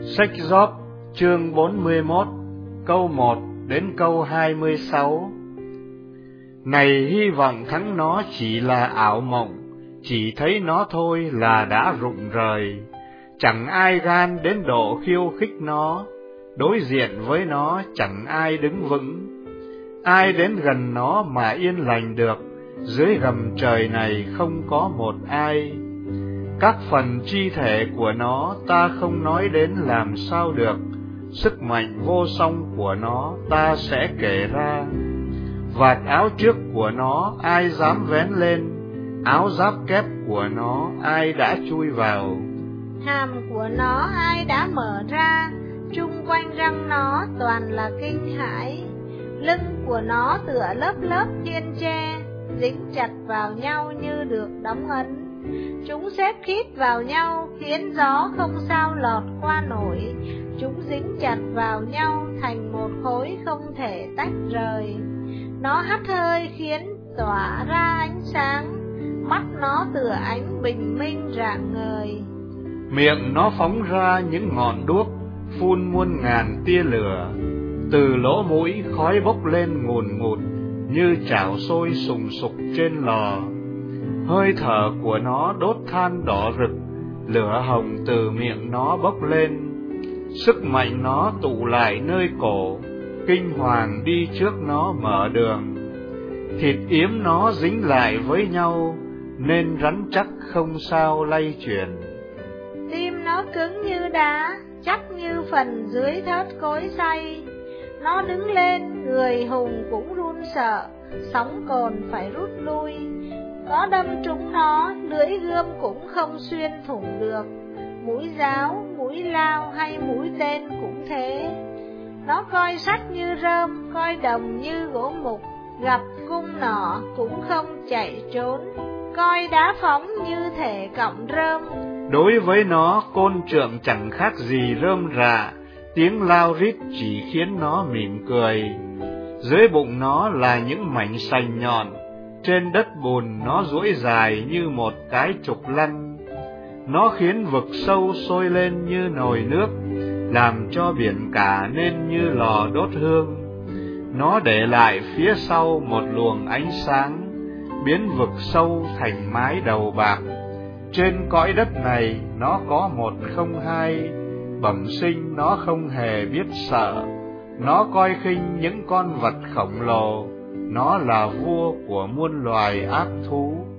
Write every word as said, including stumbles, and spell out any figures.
Sách Gióp chương bốn mươi mốt câu một đến câu hai mươi sáu. Này hy vọng thắng nó chỉ là ảo mộng, chỉ thấy nó thôi là đã rụng rời. Chẳng ai gan đến độ khiêu khích nó, đối diện với nó chẳng ai đứng vững. Ai đến gần nó mà yên lành được, dưới gầm trời này không có một ai. Các phần chi thể của nó ta không nói đến làm sao được, sức mạnh vô song của nó ta sẽ kể ra. Vạt áo trước của nó ai dám vén lên, áo giáp kép của nó ai đã chui vào. Hàm của nó ai đã mở ra, chung quanh răng nó toàn là kinh hãi. Lưng của nó tựa lớp lớp thiên tre, dính chặt vào nhau như được đóng ấn. Chúng xếp khít vào nhau khiến gió không sao lọt qua nổi. Chúng dính chặt vào nhau thành một khối không thể tách rời. Nó hắt hơi khiến tỏa ra ánh sáng, mắt nó tựa ánh bình minh rạng ngời. Miệng nó phóng ra những ngọn đuốc, phun muôn ngàn tia lửa. Từ lỗ mũi khói bốc lên ngùn ngụt, như chảo sôi sùng sục trên lò. Hơi thở của nó đốt than đỏ rực, lửa hồng từ miệng nó bốc lên. Sức mạnh nó tụ lại nơi cổ, kinh hoàng đi trước nó mở đường. Thịt yếm nó dính lại với nhau, nên rắn chắc không sao lay chuyển. Tim nó cứng như đá, chắc như phần dưới thớt cối xay. Nó đứng lên, người hùng cũng run sợ, sóng cồn phải rút lui. Có đâm trúng nó, lưỡi gươm cũng không xuyên thủng được. Mũi giáo, mũi lao hay mũi tên cũng thế. Nó coi sắt như rơm, coi đồng như gỗ mục, gặp cung nỏ cũng không chạy trốn, coi đá phóng như thể cọng rơm. Đối với nó, côn trượng chẳng khác gì rơm rạ, tiếng lao rít chỉ khiến nó mỉm cười. Dưới bụng nó là những mảnh sành nhọn, trên đất bùn nó duỗi dài như một cái trục lăn. Nó khiến vực sâu sôi lên như nồi nước, làm cho biển cả nên như lò đốt hương. Nó để lại phía sau một luồng ánh sáng, biến vực sâu thành mái đầu bạc. Trên cõi đất này nó có một không hai, bẩm sinh nó không hề biết sợ. Nó coi khinh những con vật khổng lồ, nó là vua của muôn loài ác thú.